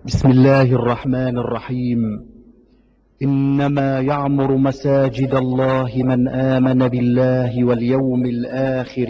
بسم الله الرحمن الرحيم. إنما يعمر مساجد الله من آمن بالله واليوم الآخر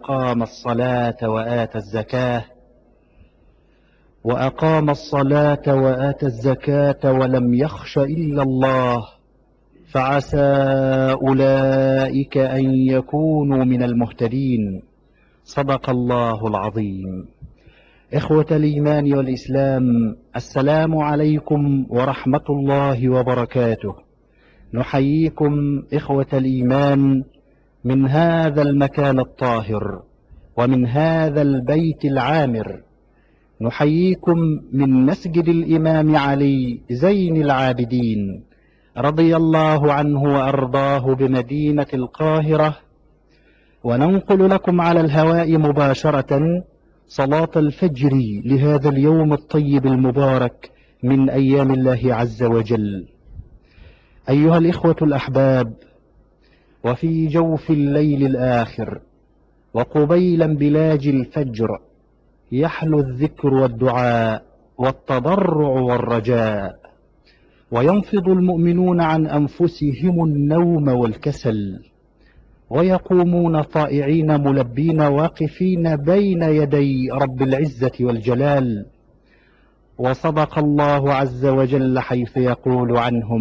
وأقام الصلاة ولم يخش إلا الله فعسى أولئك أن يكونوا من المهتدين. صدق الله العظيم. إخوة الإيمان والإسلام، السلام عليكم ورحمة الله وبركاته. نحييكم إخوة الإيمان من هذا المكان الطاهر ومن هذا البيت العامر. نحييكم من مسجد الإمام علي زين العابدين رضي الله عنه وأرضاه بمدينة القاهرة، وننقل لكم على الهواء مباشرة صلاة الفجر لهذا اليوم الطيب المبارك من أيام الله عز وجل. أيها الإخوة الأحباب، وفي جوف الليل الآخر وقبيلا بلاج الفجر يحلو الذكر والدعاء والتضرع والرجاء، وينفض المؤمنون عن أنفسهم النوم والكسل، ويقومون طائعين ملبين واقفين بين يدي رب العزة والجلال. وصدق الله عز وجل حيث يقول عنهم: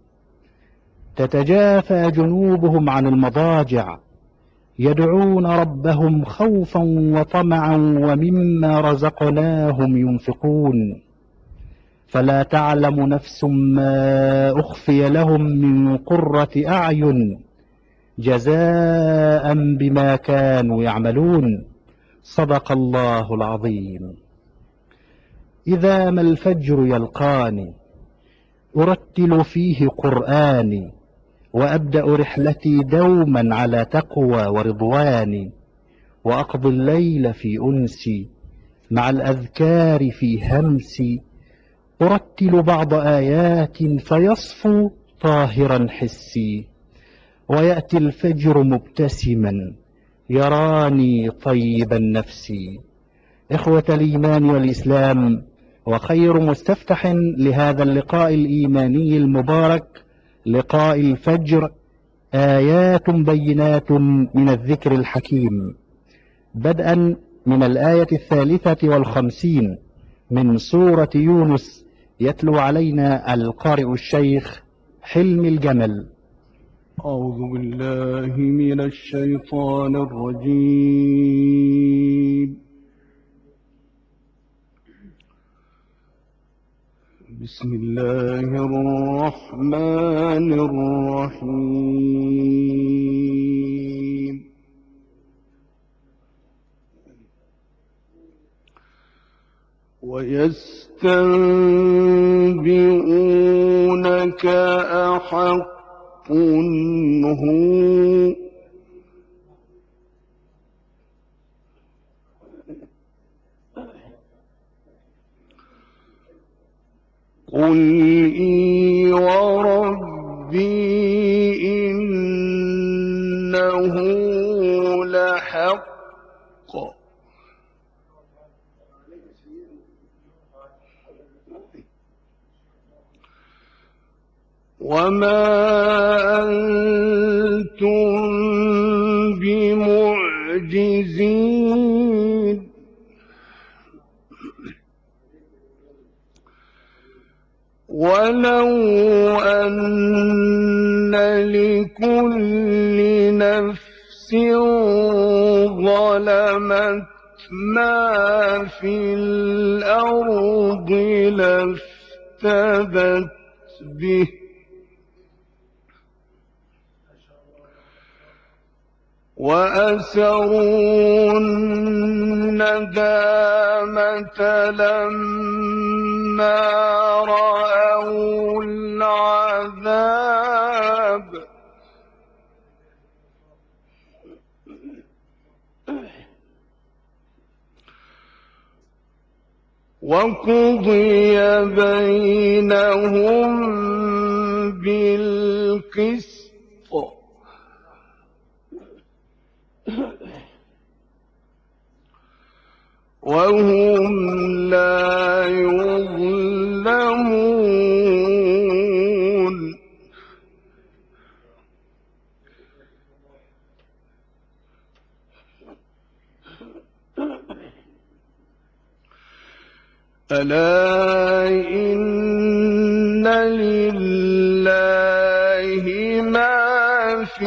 تتجافى جنوبهم عن المضاجع يدعون ربهم خوفا وطمعا ومما رزقناهم ينفقون، فلا تعلم نفس ما أخفي لهم من قرة أعين جزاء بما كانوا يعملون. صدق الله العظيم. إذا ما الفجر يلقاني أرتل فيه قرآني، وأبدأ رحلتي دوما على تقوى ورضوان، وأقضي الليل في أنسي مع الأذكار في همسي، أرتل بعض آيات فيصفو طاهرا حسي، ويأتي الفجر مبتسما يراني طيب النفس. إخوة الإيمان والإسلام، وخير مستفتح لهذا اللقاء الإيماني المبارك لقاء الفجر آيات بينات من الذكر الحكيم، بدءا من الآية 53 من سورة يونس، يتلو علينا القارئ الشيخ حلمي الجمل. أعوذ بالله من الشيطان الرجيم. بسم الله الرحمن الرحيم. ويستنبئونك أحق هو قل إي وربي إنه لحق وما أنتم بمعجزين ولو أن لكل نفس ظلمت ما في الأرض لافتدت به وأسروا الندامة لما رأوا العذاب وقضي بينهم بالقسط وهم لا يظلمون. ألا إن لله ما في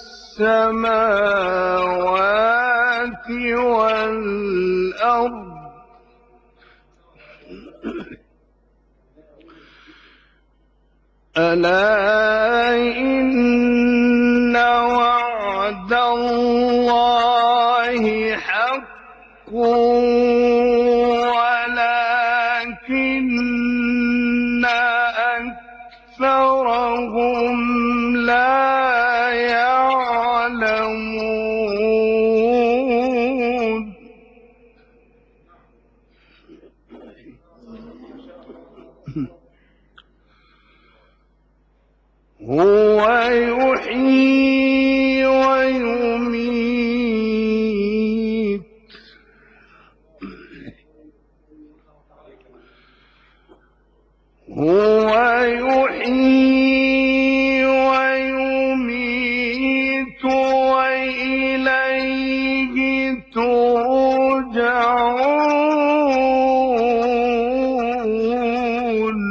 السماوات والأرض ألا إن وعد الله حق ولكن أكثرهم لا يعلمون هو يحيي ويميت هو يحيي ويميت وإليه ترجعون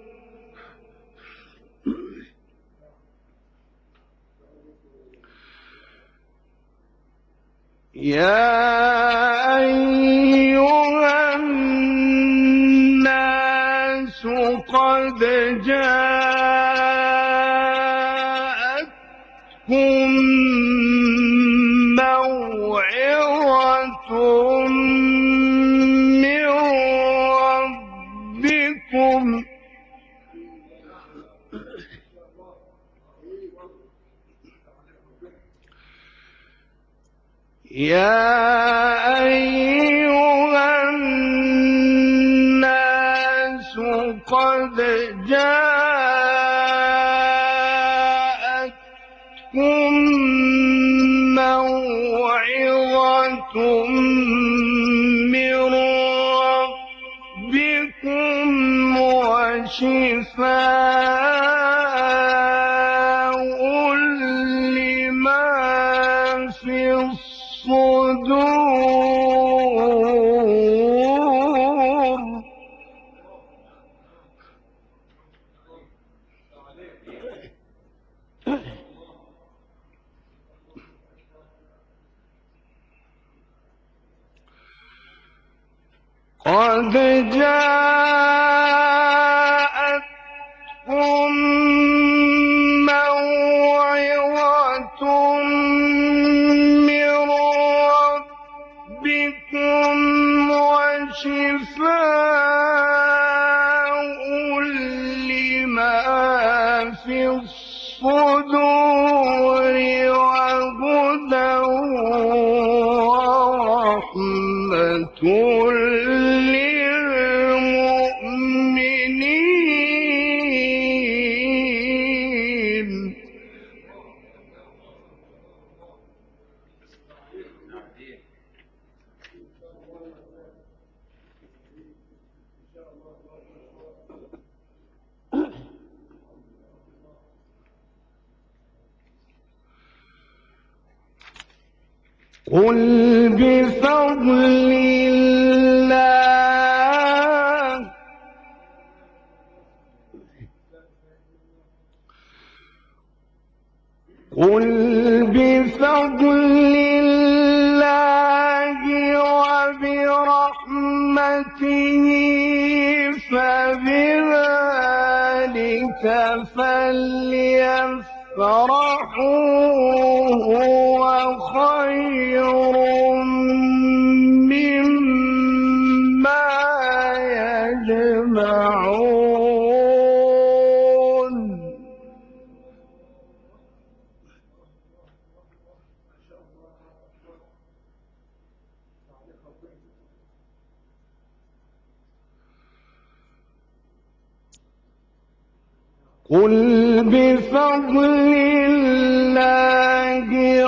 يا أيها الناس قد جاءتكم موعظة من ربكم يا أيها الناس قد جاءتكم موعظة من ربكم وشفاء لما في الصدور قد جاءتكم موعظة من ربكم وشفاء لما في الصدور وهدى ورحمة للمؤمنين قل بفضل الله قل بفضل الله وبرحمته فبذلك فليفرحوا هو خير مما يجمعون قل بفضل الله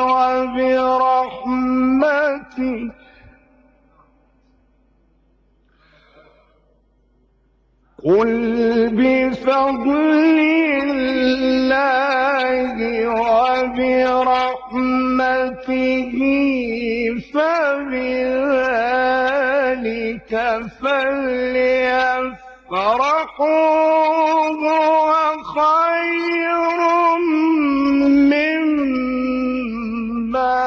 وبرحمته قل بفضل الله وبرحمته فبذلك فليفرحوا هو خير مما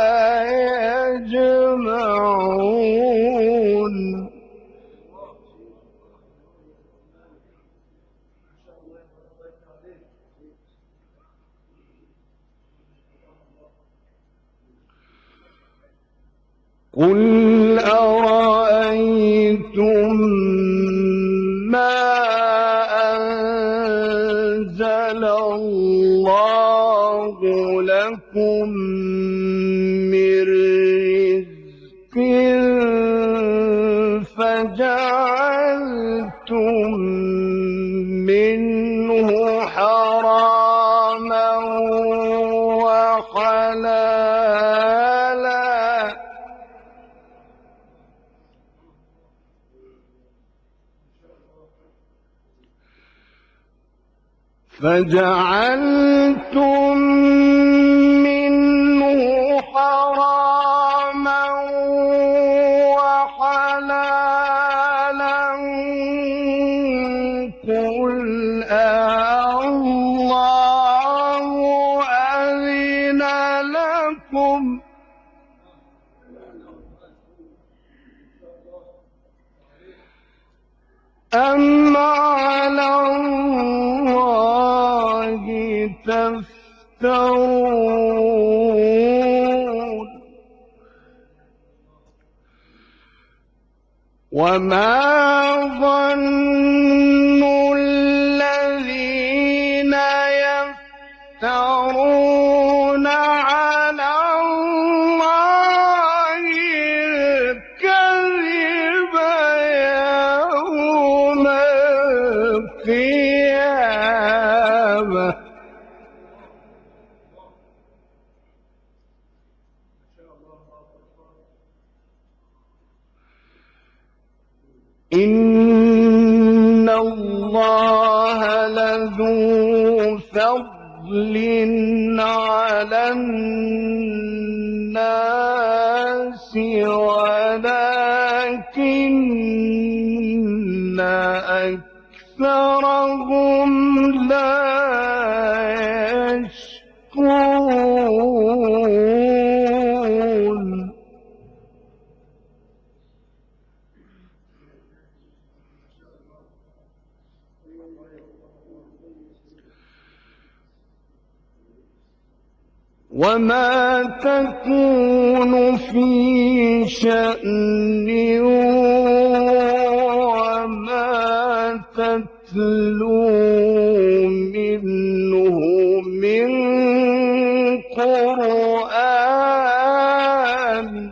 يجمعون قل أرأيتم ما أنزل الله لكم من رزق فجعلتم منه حراما وحلالا قل الله أذن لكم أم على الله تفترون وما ظن الذين يفترون على الله الكذب يوم القيامة إن الله لذو فضل على الناس ولكن أكثرهم لا يشكرون وما تكون في شأن وما تتلو منه من قرآن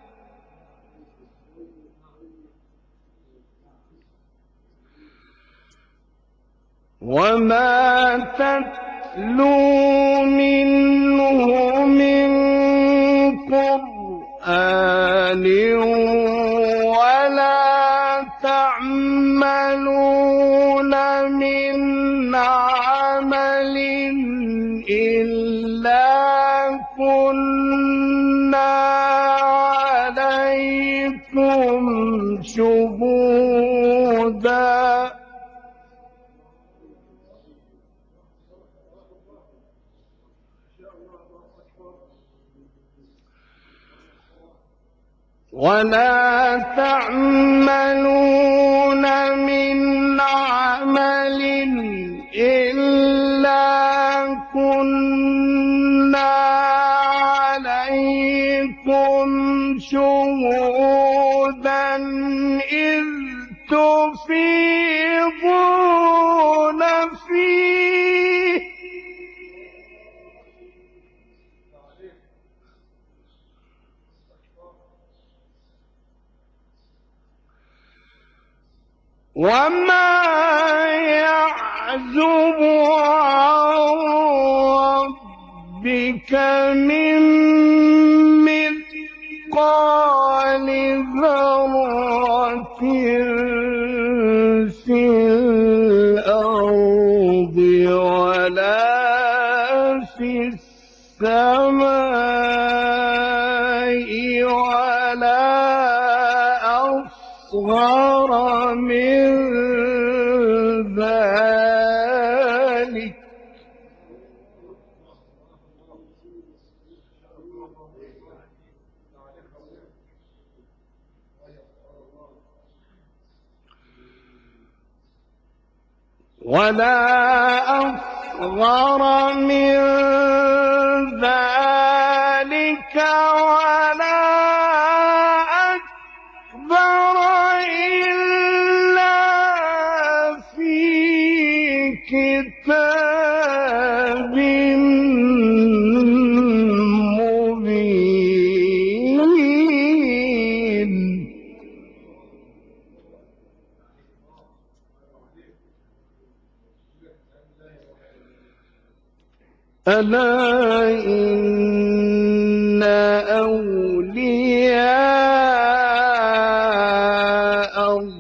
وما تتلو منه من قرآن ولا تعملون من عمل إلا كنا عليكم شهودا ولا تعملون من عمل إلا كنا عليكم شهودا إذ تفيضون فيه وما يعزب عن ربك من مثقال ذرة في الأرض ولا في السماء ولا أصغر أصغر من ذلك ولا أصغر من ذلك ولا أكبر إلا في كتاب مبين ألا إن أولياء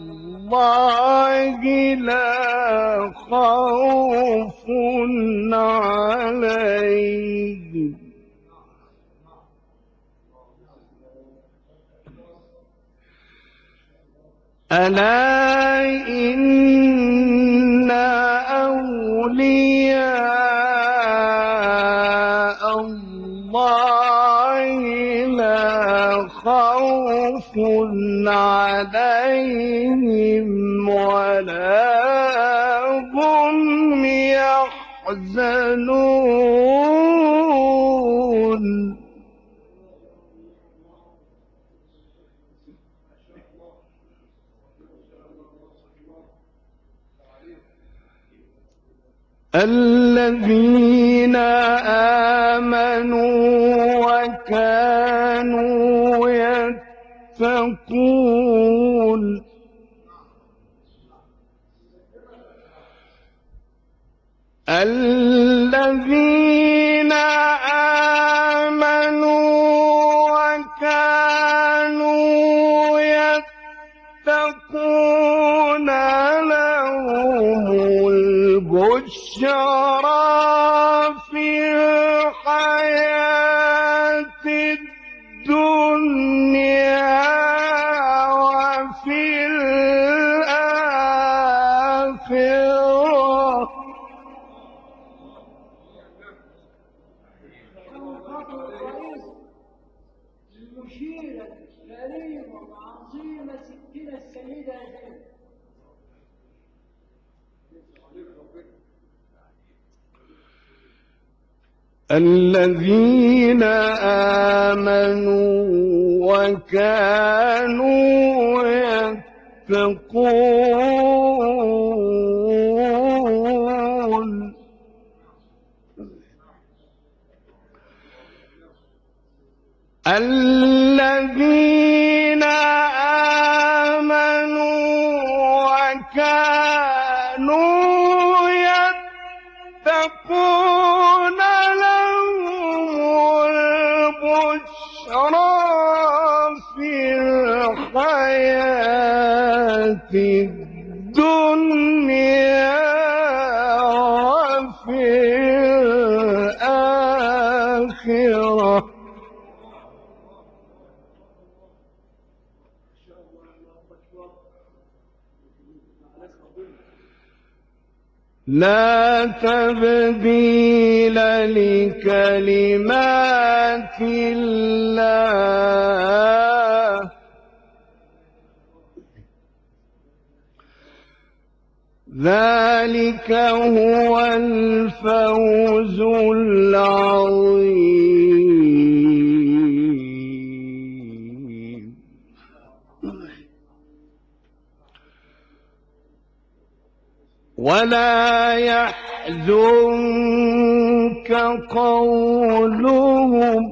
الله لا خوف عليهم ألا إن أولياء الله لا خوف عليهم ولا هم يحزنون الذين آمنوا وكانوا يتقون الذين آمنوا وكانوا يتقون لهم البشرى في الحياة الدنيا وفي الآخرة المشيرة الكريمة العظيمة ستنا السيدة زينب. الذين آمنوا وكانوا يتقون الذين آمنوا وكانوا يتقون لهم البشرى في الحياة الدنيا وفي الآخرة لا تبديل لكلمات الله ذلك هو الفوز العظيم ولا يحزنك قولهم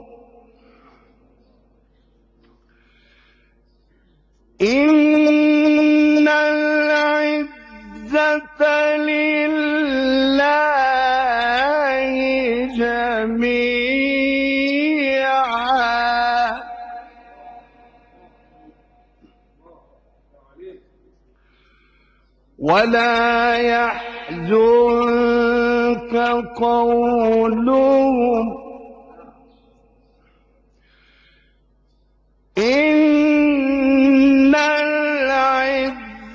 إن العزة لله جميعا ولا يحزنك قولهم إن العزة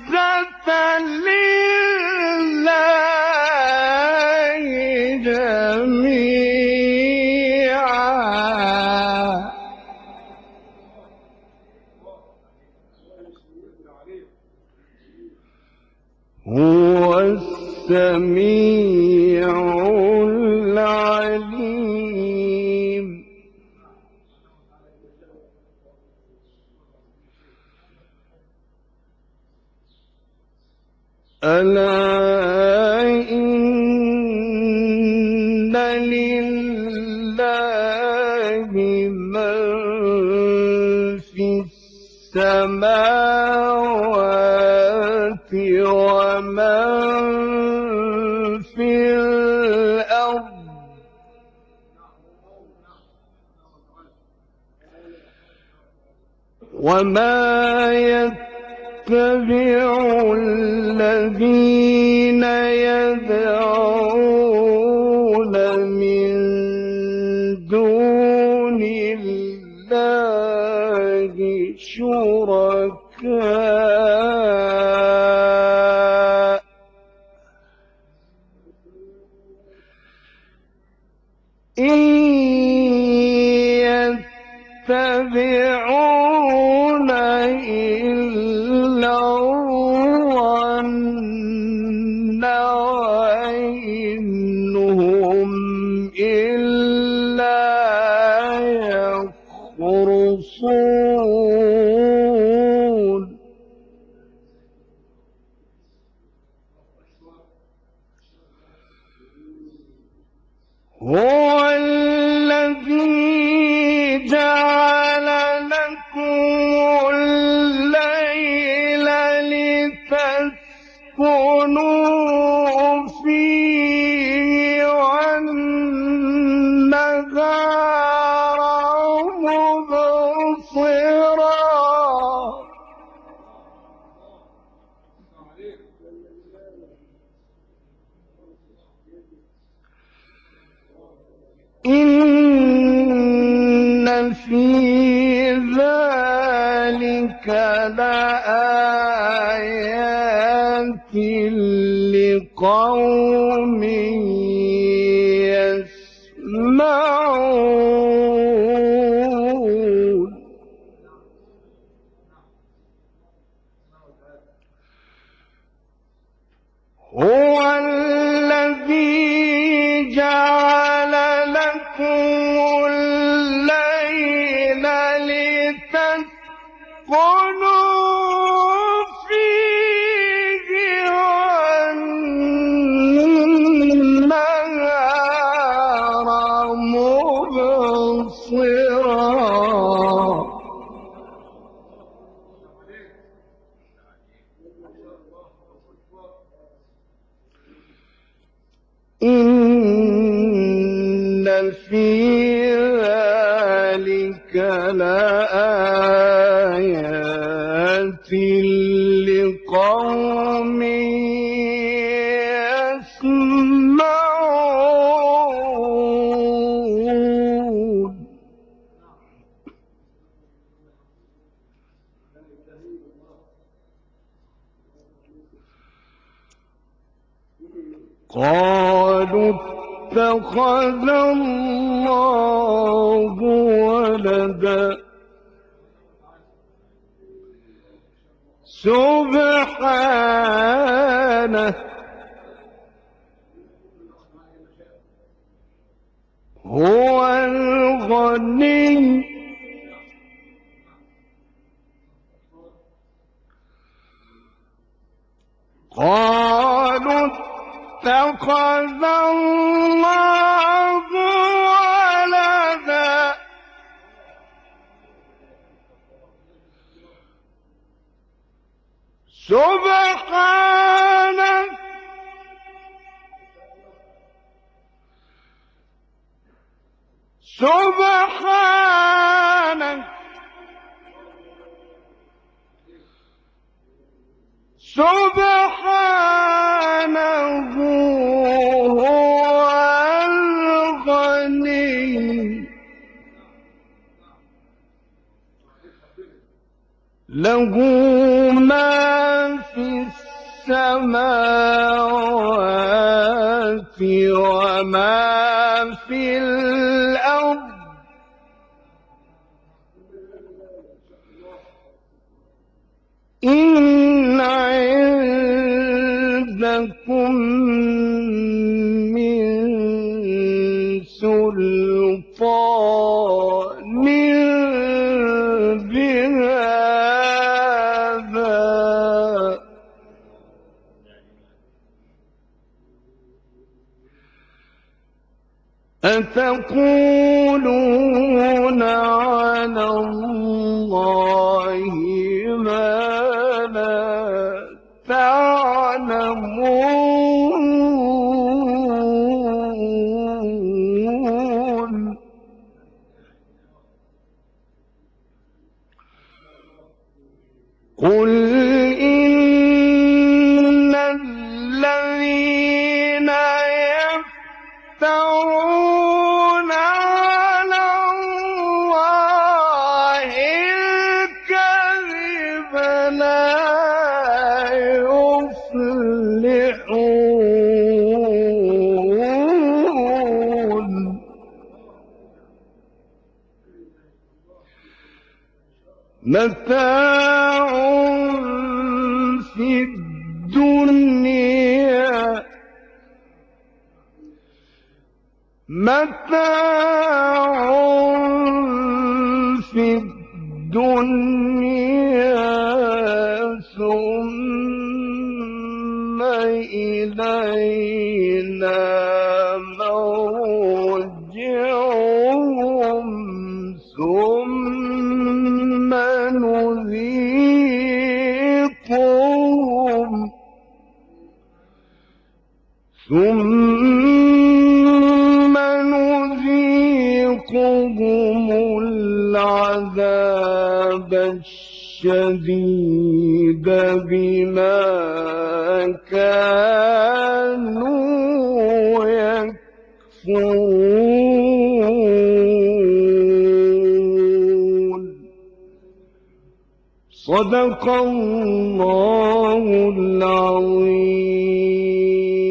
هو السميع العليم. ألا إن لله من في السماوات ومن في الأرض وما يتبع الذين يدعون من دون الله شركاء إن يتبعون إلا الظن وإن هم إلا يخرصون. هو الذي جعل لكم الليل لتسكنوا فيه والنهار مبصرا إن في ذلك لآيات لقوم يسمعون. هو الذي جعل لكم الليل لتسكنوا فيه والنهار مبصرا إن في ذلك لآيات لقوم يسمعون. قالوا اتخذ الله ولدا سبحانه هو الغني قالوا اتخذ الله ولدا سبحانه سبحانه سبحانه هو الغني له ما في السماوات وما في الأرض إن عندكم لكم من سلطان بهذا أتقولون على الله ما لا تعلمون قل إن الذين يفترون على الله الكذب لا يفلحون متاع في الدنيا ثم إلينا مرجعهم ثم نذيقهم العذاب الشديد بما كانوا يكفرون صدق الله العظيم.